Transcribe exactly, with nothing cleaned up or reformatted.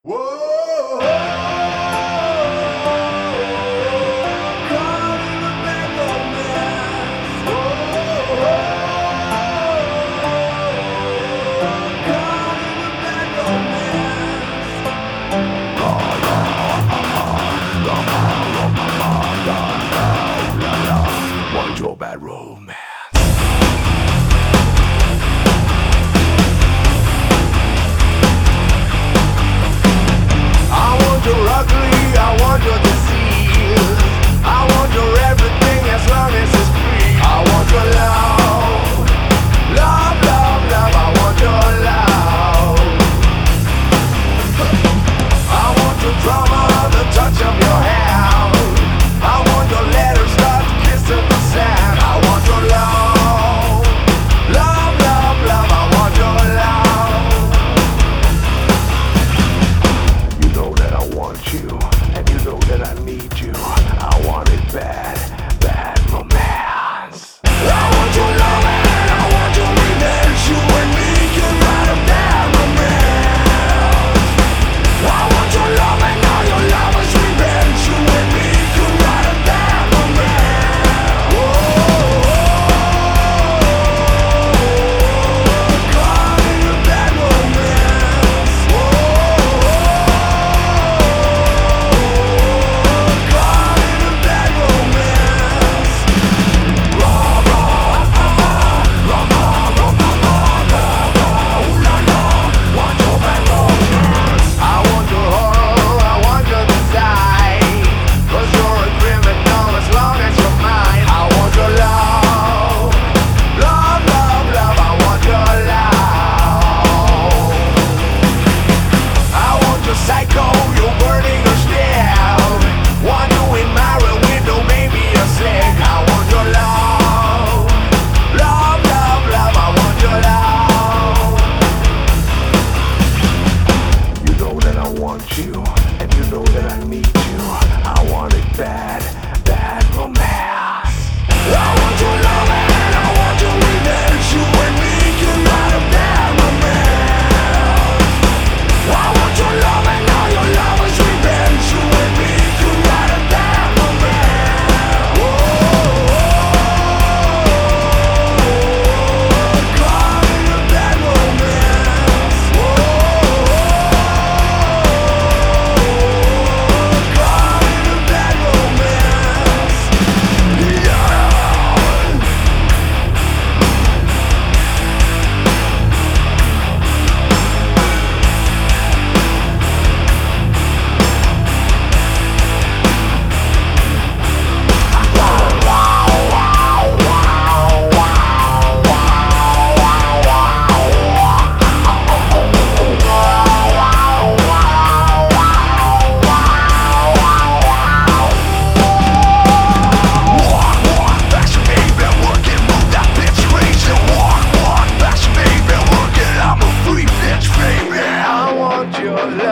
Whoa! Caught in a bad romance. Whoa! Caught in a bad romance. Want your bad romance? Your ugly, I want your disease. I want your everything as long as it's free. I want your love, love, love, love. I want your love. I want your drama, the touch of your hand. I want your letters, start kissing the sand. I want your love, love, love, love. I want your love. You know that I want you, and you know that I need you. I want it bad, bad romance. I want your love and I want your revenge. You and me can write a bad romance. I want your love and all your lovers revenge. You and me can write a bad romance. Whoa, caught in a bad romance. Whoa. Psycho, you're burning us down. Want you in my window, maybe a sing. I want your love, love, love, love. I want your love. You know that I want you, and you know that I need you. I want it bad, bad romance. I want your love and I want your revenge. You and me can write a bad romance. I want your love and all your lovers revenge. You and me can write a bad romance. Whoa, caught in a bad romance. Whoa, caught in a bad romance. Yeah. Your love.